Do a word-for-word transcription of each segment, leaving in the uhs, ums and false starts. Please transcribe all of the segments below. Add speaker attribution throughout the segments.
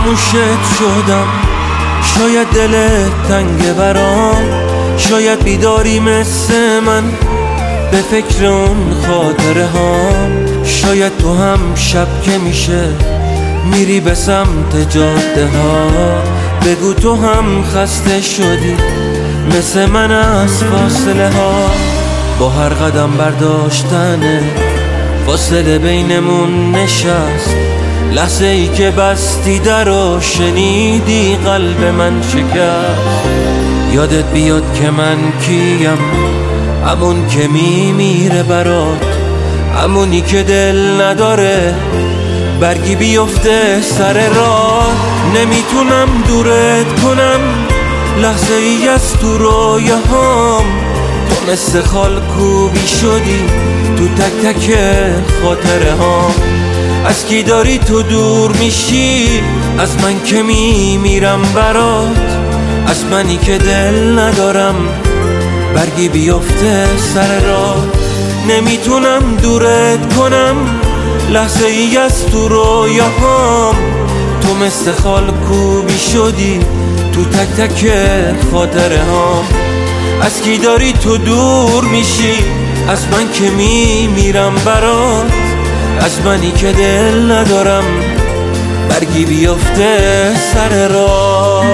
Speaker 1: فراموشت شدم، شاید دلت تنگ برام، شاید بیداری مثل من به فکر اون خاطره هام. شاید تو هم شب که میشه میری به سمت جاده ها، بگو تو هم خسته شدی مثل من از فاصله ها. با هر قدم برداشتنه فاصله بینمون نشست، لحظه ای که بستی در و شنیدی قلب من شکست. یادت بیاد که من کیم، همون که میمیره برات، همونی که دل نداره برگی بیفته سر راه. نمیتونم دورت کنم لحظه ای از تو رویاهام، تو مثل خال کوبی شدی تو تک تک خاطره ها. از کی داری تو دور میشی؟ از من که میمیرم برات، از منی که دل ندارم برگی بیفته سر راه. نمیتونم دورت کنم لحظه ای از تو رویاهام، تو مثل خال کوبی شدی تو تک تک خاطره ها. از کی داری تو دور میشی؟ از من که میمیرم برات، از منی که دل ندارم برگی بیفته سر راه.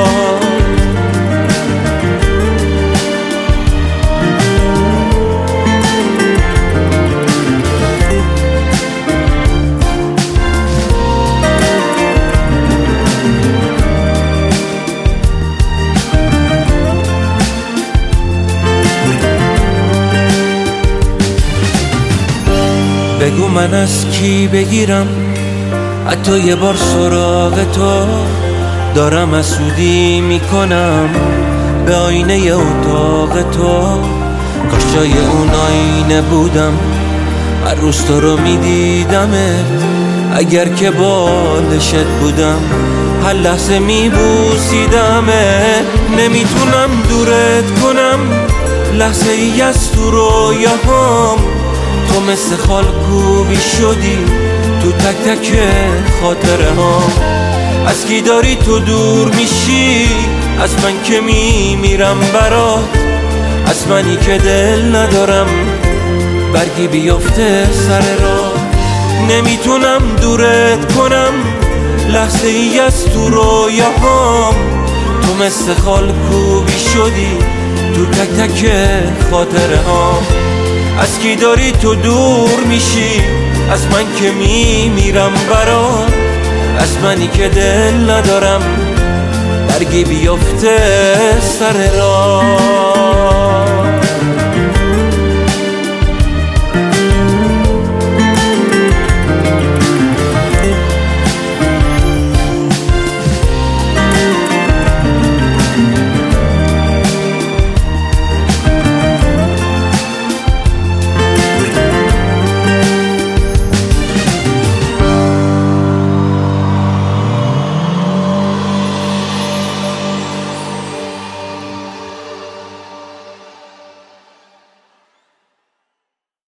Speaker 1: بگو من از کی بگیرم حتی یه بار سراغ تو، دارم حسودی میکنم به آینه اتاق تو. کاش جای اون آینه بودم هر روز تو رو میدیدمت، اگر که بالشت بودم هر لحظه میبوسیدمت. نمیتونم دورت کنم لحظه ای از تو رویاهام، تو مثل خال کوبی شدی تو تک تک خاطره ها. از کی داری تو دور میشی؟ از من که میمیرم برات، از منی که دل ندارم برگی بیفته سر راه. نمیتونم دورت کنم لحظه ای از تو رویاهام، تو مثل خال کوبی شدی تو تک تک خاطره ها. از کی داری تو دور میشی؟ از من که میمیرم برات، از منی که دل ندارم برگی بیفته سر راه.